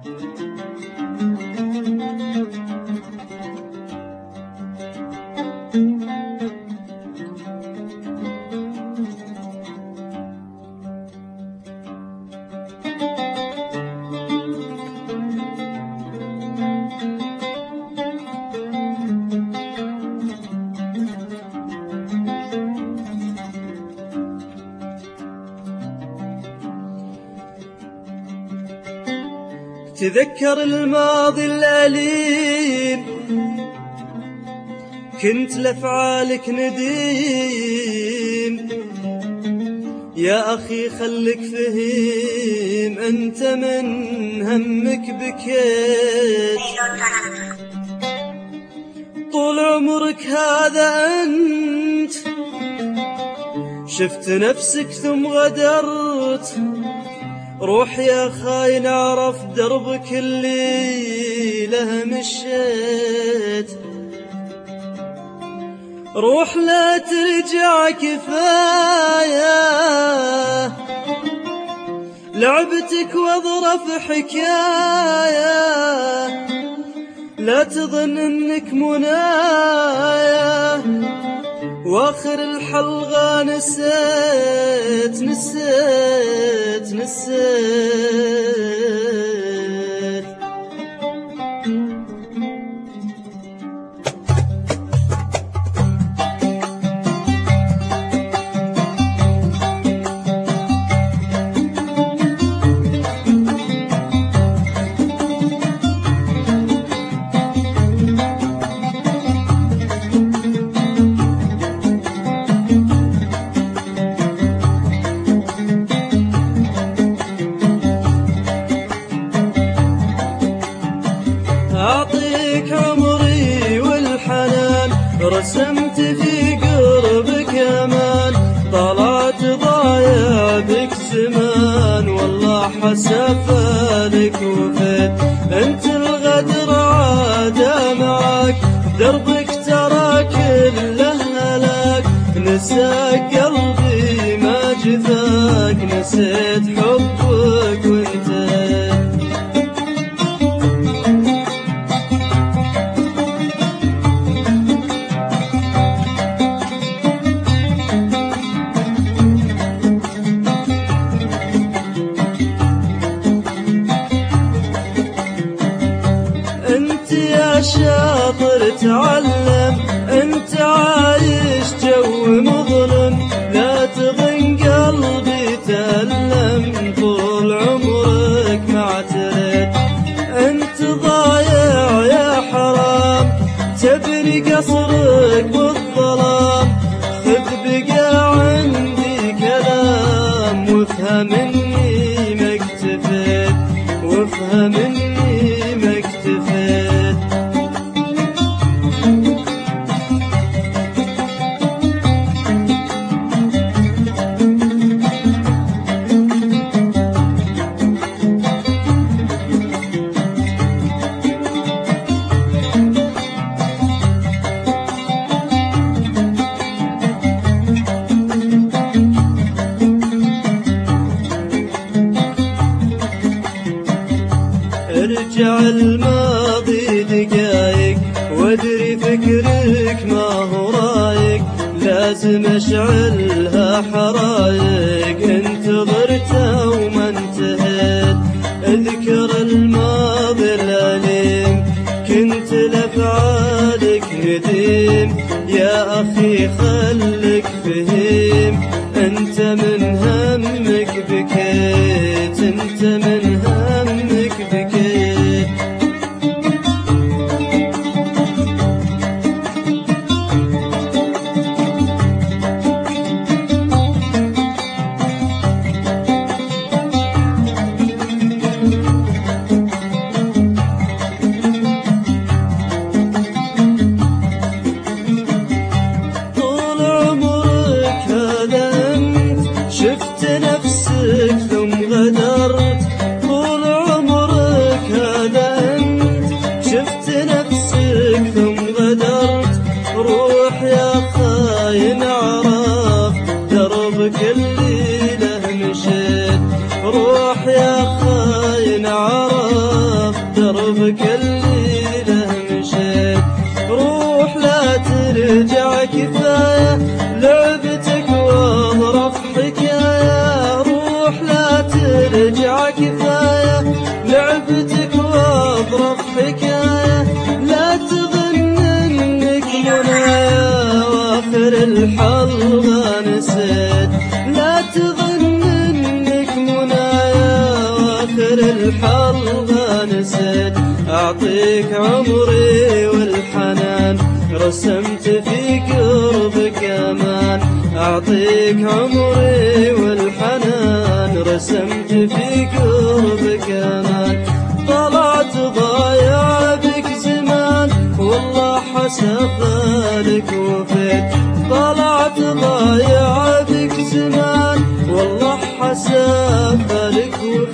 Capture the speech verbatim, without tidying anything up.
تذكر الماضي الأليم، كنت لأفعالك نديم. يا أخي خلك فهيم، أنت من همك بكيت. طول عمرك هذا أنت، شفت نفسك ثم غدرت. روح يا خاين اعرف دربك اللي له مشيت. روح لا ترجع كفاية لعبتك واظرف حكاية. لا تظن انك منايا واخر الحلقة نسيت نسيت نسيت. أعطيك عمري والحنان، رسمت في قربك أمان. طلعت ضايع بك زمان، والله حسفالك وفيت. انت الغدر عادة معاك، دربك ترى كله هلاك. نساك قلبي ما جفاك، نسيت حبك وانتهيت. انت يا شاطر تعلم، انت عايش جو مظلم. لا تظن قلبي تألم، طول عمرك ما اعتريت. انت ضايع يا حرام، تبني قصرك بالظلام. خذ بقى عندي كلام، وافهم اني ما اكتفيت، وافهم اني ما اكتفيت. ارجع الماضي دقايق، وادري فكرك ما هو رايق. لازم اشعلها حرايق، انتظرته وما انتهيت. اذكر الماضي الأليم، كنت لأفعالك نديم. يا أخي خلك فهيم، أنت من همك بكيت، أنت من همك بكيت. طول عمرك هذا أنت، شفت والله نسيت أعطيك عمري والحنان، رسمت في قربك أمان. أعطيك عمري والحنان، رسمت في قربك أمان. طلعت ضايع بك زمان والله حسفالك وفيت. طلعت ضايع بك زمان والله حسفالك وفيت.